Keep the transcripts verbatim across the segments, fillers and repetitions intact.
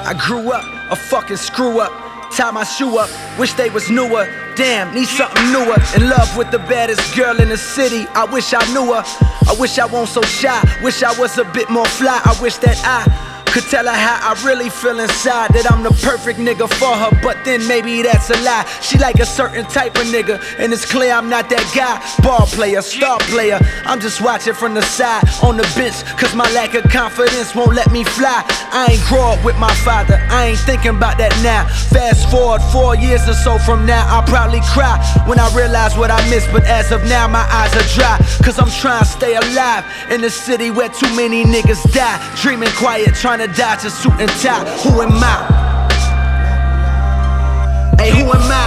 I grew up a fucking screw up. Tie my shoe up, wish they was newer. Damn, need something newer. In love with the baddest girl in the city, I wish I knew her. I wish I wasn't so shy, wish I was a bit more fly. I wish that I could tell her how I really feel inside, that I'm the perfect nigga for her, but then maybe that's a lie. She like a certain type of nigga, and it's clear I'm not that guy. Ball player, star player, I'm just watching from the side on the bench, cause my lack of confidence won't let me fly. I ain't grow up with my father, I ain't thinking about that now. Fast forward four years or so from now, I'll probably cry when I realize what I missed, but as of now my eyes are dry, cause I'm trying to stay alive in a city where too many niggas die. Dreaming quiet, trying to dodge a suit and tie. Who am I? Hey, who am I?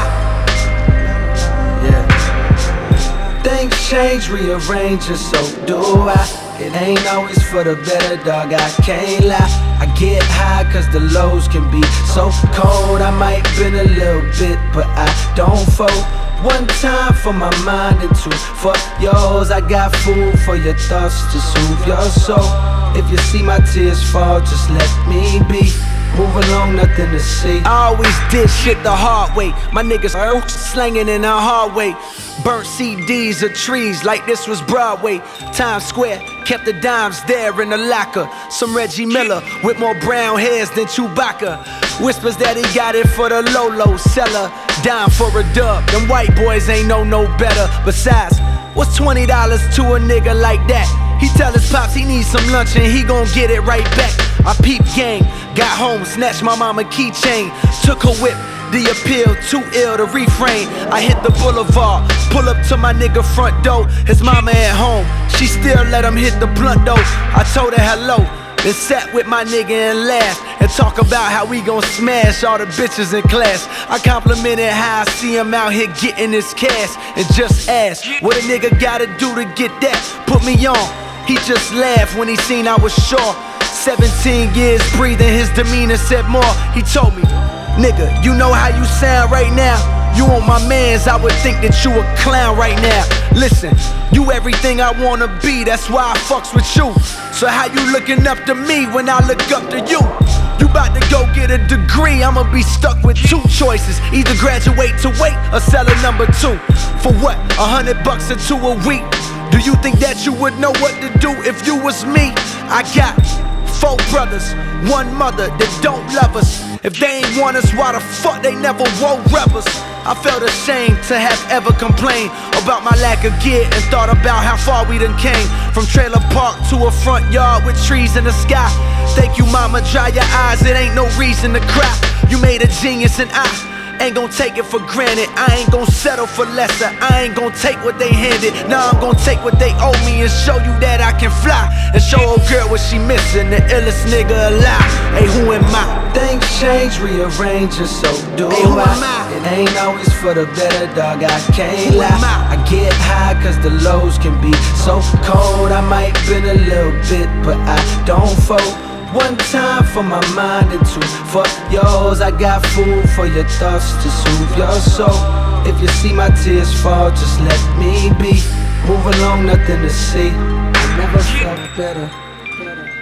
Yeah. Things change, rearrange, and so do I. It ain't always for the better, dog, I can't lie. I get high cause the lows can be so cold. I might bend a little bit, but I don't fold. One time for my mind and two for yours. I got food for your thoughts to soothe your soul. If you see my tears fall, just let me be. Move along, nothing to see. I always did shit the hard way. My niggas are slanging in a hard way. Burnt C Ds of trees like this was Broadway. Times Square, kept the dimes there in the locker. Some Reggie Miller with more brown hairs than Chewbacca. Whispers that he got it for the low-low seller. Dime for a dub, them white boys ain't know no better. Besides, what's twenty dollars to a nigga like that? He tell his pops he needs some lunch and he gon' get it right back. I peep gang, got home, snatched my mama keychain. Took her whip, the appeal, too ill to refrain. I hit the boulevard, pull up to my nigga front door. His mama at home, she still let him hit the blunt though. I told her hello, then sat with my nigga and laughed and talk about how we gon' smash all the bitches in class. I complimented how I see him out here getting his cash and just asked what a nigga gotta do to get that. Put me on, he just laughed when he seen I was sure. Seventeen years breathing, his demeanor said more. He told me, nigga, you know how you sound right now? You on my mans, I would think that you a clown right now. Listen, you everything I wanna be, that's why I fucks with you. So how you looking up to me when I look up to you? You bout to go get a degree, I'ma be stuck with two choices. Either graduate to wait or sell a number two. For what, a hundred bucks or two a week? Do you think that you would know what to do if you was me? I got four brothers, one mother that don't love us. If they ain't want us, why the fuck they never woke rebels? I felt ashamed to have ever complained about my lack of gear and thought about how far we done came. From trailer park to a front yard with trees in the sky. Thank you mama, dry your eyes, it ain't no reason to cry. You made a genius and I ain't gon' take it for granted. I ain't gon' settle for lesser. I ain't gon' take what they handed. Now I'm gon' take what they owe me and show you that I can fly. And show old girl what she missing, the illest nigga alive. Hey, who am I? Things change, rearrange, and so do hey, who I. Am I? It ain't always for the better, dog, I can't who lie. I? I get high cause the lows can be so cold. I might bend a little bit, but I don't fold. One time for my mind and two for yours. I got food for your thoughts to soothe your soul. If you see my tears fall, just let me be. Move along, nothing to see. I never felt better.